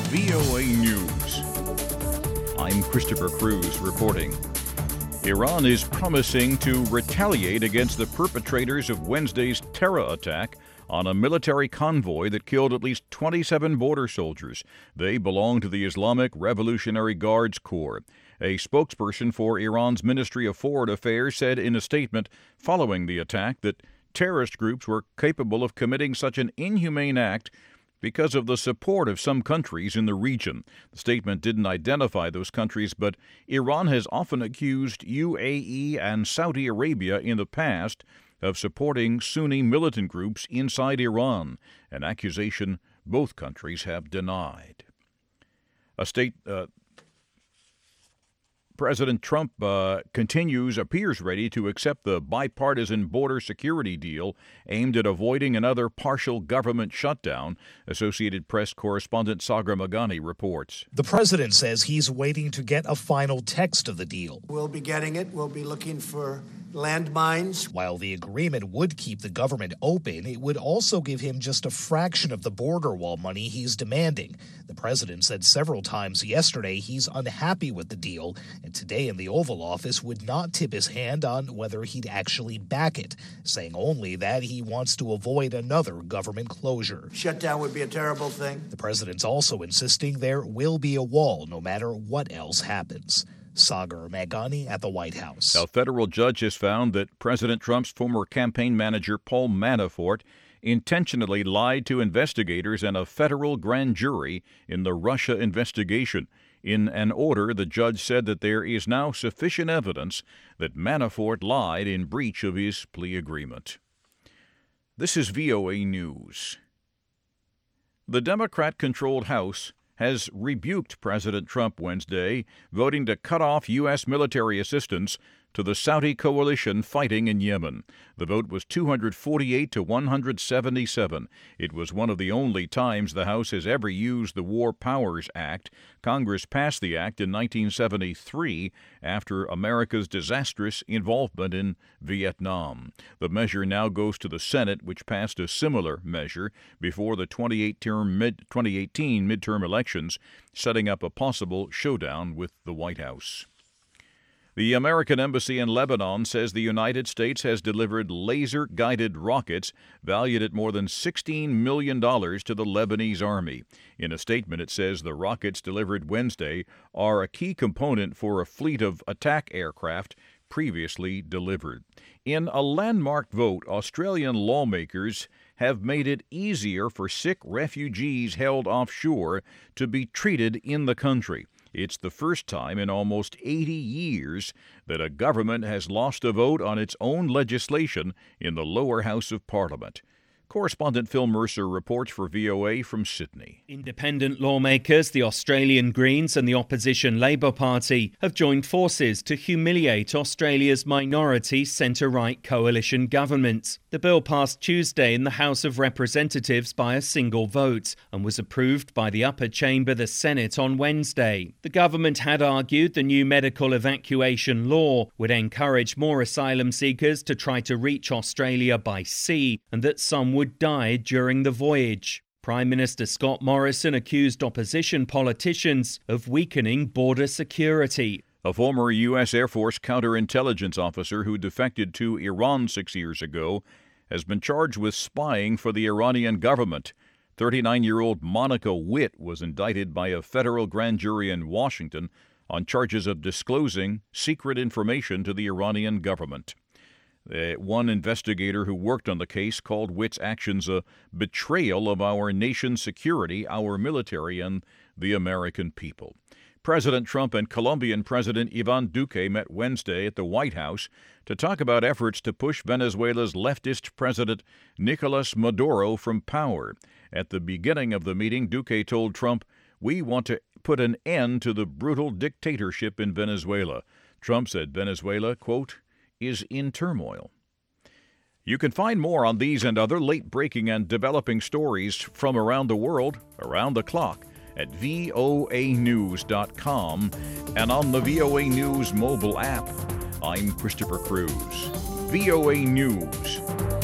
VOA News. I'm Christopher Cruz reporting. Iran is promising to retaliate against the perpetrators of Wednesday's terror attack on a military convoy that killed at least 27 border soldiers. They belong to the Islamic Revolutionary Guards Corps. A spokesperson for Iran's Ministry of Foreign Affairs said in a statement following the attack that terrorist groups were capable of committing such an inhumane act because of the support of some countries in the region. The statement didn't identify those countries, but Iran has often accused UAE and Saudi Arabia in the past of supporting Sunni militant groups inside Iran, an accusation both countries have denied. President Trump appears ready to accept the bipartisan border security deal aimed at avoiding another partial government shutdown, Associated Press correspondent Sagar Meghani reports. The president says he's waiting to get a final text of the deal. We'll be getting it. We'll be looking for landmines. While the agreement would keep the government open, it would also give him just a fraction of the border wall money he's demanding. The president said several times yesterday he's unhappy with the deal, and today in the Oval Office would not tip his hand on whether he'd actually back it, saying only that he wants to avoid another government closure. Shutdown would be a terrible thing. The president's also insisting there will be a wall no matter what else happens. Sagar Meghani at the White House. A federal judge has found that President Trump's former campaign manager, Paul Manafort, intentionally lied to investigators and a federal grand jury in the Russia investigation. In an order, the judge said that there is now sufficient evidence that Manafort lied in breach of his plea agreement. This is VOA News. The Democrat-controlled House has rebuked President Trump Wednesday, voting to cut off U.S. military assistance to the Saudi coalition fighting in Yemen. The vote was 248 to 177. It was one of the only times the House has ever used the War Powers Act. Congress passed the act in 1973 after America's disastrous involvement in Vietnam. The measure now goes to the Senate, which passed a similar measure before the 2018 midterm elections, setting up a possible showdown with the White House. The American Embassy in Lebanon says the United States has delivered laser-guided rockets valued at more than $16 million to the Lebanese army. In a statement, it says the rockets delivered Wednesday are a key component for a fleet of attack aircraft previously delivered. In a landmark vote, Australian lawmakers have made it easier for sick refugees held offshore to be treated in the country. It's the first time in almost 80 years that a government has lost a vote on its own legislation in the lower house of Parliament. Correspondent Phil Mercer reports for VOA from Sydney. Independent lawmakers, the Australian Greens and the opposition Labor Party have joined forces to humiliate Australia's minority centre-right coalition government. The bill passed Tuesday in the House of Representatives by a single vote and was approved by the upper chamber, the Senate, on Wednesday. The government had argued the new medical evacuation law would encourage more asylum seekers to try to reach Australia by sea and that some would die during the voyage. Prime Minister Scott Morrison accused opposition politicians of weakening border security. A former U.S. Air Force counterintelligence officer who defected to Iran 6 years ago has been charged with spying for the Iranian government. 39-year-old Monica Witt was indicted by a federal grand jury in Washington on charges of disclosing secret information to the Iranian government. One investigator who worked on the case called Witt's actions a betrayal of our nation's security, our military, and the American people. President Trump and Colombian President Ivan Duque met Wednesday at the White House to talk about efforts to push Venezuela's leftist president Nicolas Maduro from power. At the beginning of the meeting, Duque told Trump, "We want to put an end to the brutal dictatorship in Venezuela." Trump said Venezuela, quote, is in turmoil. You can find more on these and other late-breaking and developing stories from around the world, around the clock, at voanews.com and on the VOA News mobile app. I'm Christopher Cruz. VOA News.